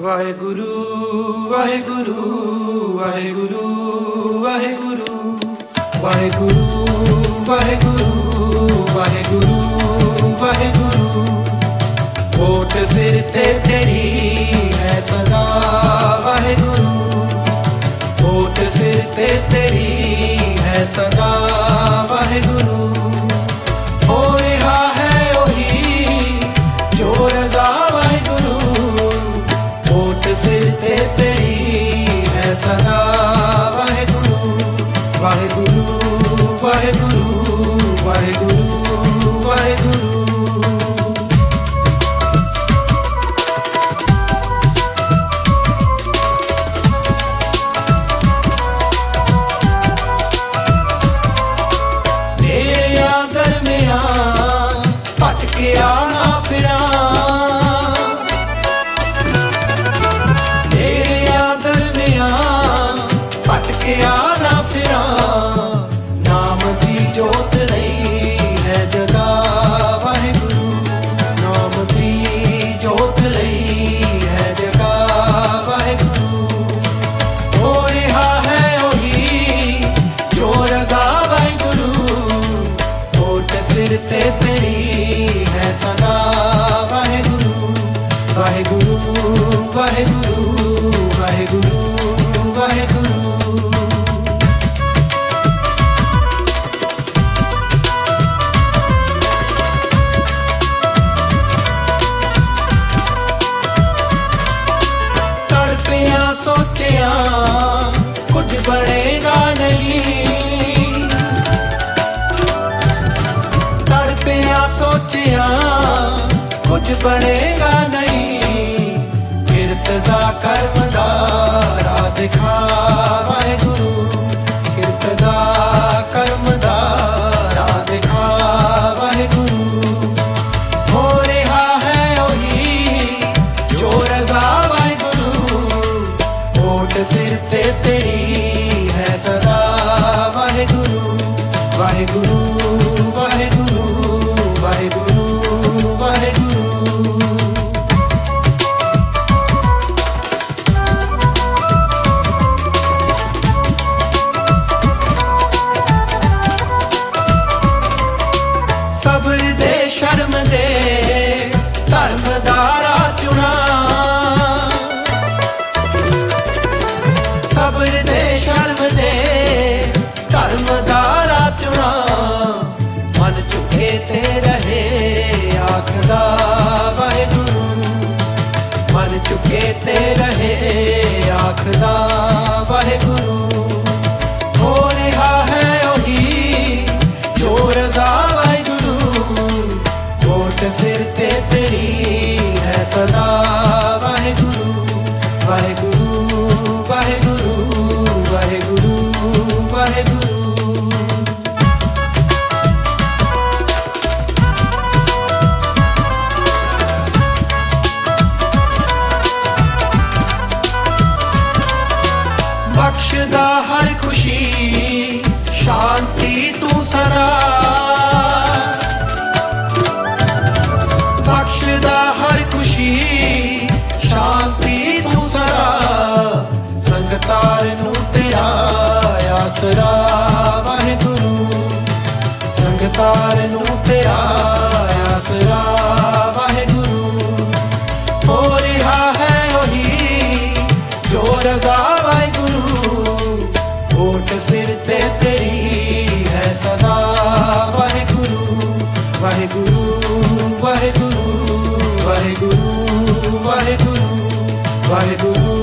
ਵਾਹਿਗੁਰੂ ਵਾਹਿਗੁਰੂ ਵਾਹਿਗੁਰੂ ਵਾਹਿਗੁਰੂ ਵਾਹਿਗੁਰੂ ਵਾਹਿਗੁਰੂ ਵਾਹਿਗੁਰੂ ਵਾਹਿਗੁਰੂ ਹੋਠ ਸਿਰ ਤੇ ਤੇਰੀ ਹੈ ਸਦਾ ਵਾਹਿਗੁਰੂ ਹੋਠ ਸਿਰ ਤੇ ਤੇਰੀ ਹੈ ਸਦਾ ਵਾਹਿਗੁਰੂ ਹੋ ਰਿਹਾ ਹੈ ਉਹੀ ਜੋ ਰਜ਼ਾ ਵਾਹਿਗੁਰੂ ਹੋਠ ਸਿਰ ਤੇ ਤੇਰੀ ਹੈ ਸਦਾ ਵਾਹਿਗੁਰੂ ਵਾਹਿਗੁਰੂ ਵਾਹਿਗੁਰੂ ਵਾਹਿਗੁਰੂ ਵਾਹਿਗੁਰੂ ਭਟਕਿਆ ਨਾ ਫਿਰਾਂ ਤੇਰਿਆਂ ਦਰਮਿਆਨ ਭਟਕਿਆ ਨਾ ਫਿਰਾਂ ਨਾਮ ਦੀ ਜੋਤ ਲਈ ਹੈ ਜਗਾ ਵਾਹਿਗੁਰੂ ਨਾਮ ਦੀ ਜੋਤ ਲਈ ਹੈ ਜਗਾ ਵਾਹਿਗੁਰੂ ਹੋ ਰਿਹਾ ਹੈ ਉਹੀ ਜੋ ਰਜ਼ਾ ਵਾਹਿਗੁਰੂ ਹੋਠ ਸਿਰ ਤੇ ਤੇਰੀ ਹੈ ਸਦਾ ਵਾਹਿਗੁਰੂ ਵਾਹਿਗੁਰੂ ਵਾਹਿਗੁਰੂ ਵਾਹਿਗੁਰੂ ਵਾਹਿਗੁਰੂ ਤੜਪਿਆਂ ਸੋਚਿਆ ਕੁਝ ਬਣੇਗਾ ਨਹੀਂ ਤੜਪਿਆਂ ਸੋਚਿਆ ਕੁਝ ਬਣੇਗਾ ਨਹੀਂ ਕਿਰਤ ਦਾ ਕਰਮ ਦਾ ਰਾਹ ਦਿਖਾ ਵਾਹਿਗੁਰੂ ਕਿਰਤ ਦਾ ਕਰਮ ਦਾ ਰਾਹ ਦਿਖਾ ਵਾਹਿਗੁਰੂ ਹੋ ਰਿਹਾ ਹੈ ਉਹੀ ਜੋ ਰਜ਼ਾ ਵਾਹਿਗੁਰੂ ਹੋਠ ਸਿਰ ਤੇ ਤੇਰੀ ਹੈ ਸਦਾ ਵਾਹਿਗੁਰੂ ਵਾਹਿਗੁਰੂ ਵਾਹਿਗੁਰੂ ਵਾਹਿਗੁਰੂ ਵਾਹਿਗੁਰੂ ਸਬਰ ਦੇ ਸ਼ਰਮ ਦੇ ਧਰਮ ਦਾ ਰਾਹ ਚੁਣਾ ਸਬਰ ਦੇ ਸ਼ਰਮ ਦੇ ਧਰਮ ਦਾ ਰਾਹ ਚੁਣਾ ਮਨ ਝੁਕੇ ਤੇ ਰਹੇ ਆਖਦਾ ਵਾਹਿਗੁਰੂ ਮਨ ਝੁਕੇ ਤੇ ਰਹੇ ਆਖਦਾ ਵਾਹਿਗੁਰੂ ਹੋ ਰਿਹਾ ਹੈ ਉਹੀ ਜੋ ਰਜ਼ਾ ਵਾਹਿਗੁਰੂ ਹੋਠ ਸਿਰ ਤੇ ਤੇਰੀ ਹੈ ਸਦਾ ਵਾਹਿਗੁਰੂ ਵਾਹਿਗੁਰੂ ਵਾਹਿਗੁਰੂ ਵਾਹਿਗੁਰੂ ਵਾਹਿਗੁਰੂ ਬਖਸ਼ਦਾ ਹਰ ਖੁਸ਼ੀ ਸ਼ਾਂਤੀ ਤੂੰ ਸਦਾ ਬਖਸ਼ਦਾ ਹਰ ਖੁਸ਼ੀ ਸ਼ਾਂਤੀ ਤੂੰ ਸਦਾ ਸੰਗਤਾਰ ਨੂੰ ਤੇਰਾ ਆਸਰਾ ਵਾਹਿਗੁਰੂ ਸੰਗਤਾਰ ਨੂੰ ਤੇਰਾ ਆਸਰਾ ਵਾਹਿਗੁਰੂ ਹੋ ਰਿਹਾ ਹੈ ਉਹੀ ਜੋ ਰਜ਼ਾ ਵਾਹਿਗੁਰੂ ਹੋਠ ਸਿਰ ਤੇ ਤੇਰੀ ਹੈ ਸਦਾ ਵਾਹਿਗੁਰੂ ਵਾਹਿਗੁਰੂ ਵਾਹਿਗੁਰੂ ਵਾਹਿਗੁਰੂ ਵਾਹਿਗੁਰੂ ਵਾਹਿਗੁਰੂ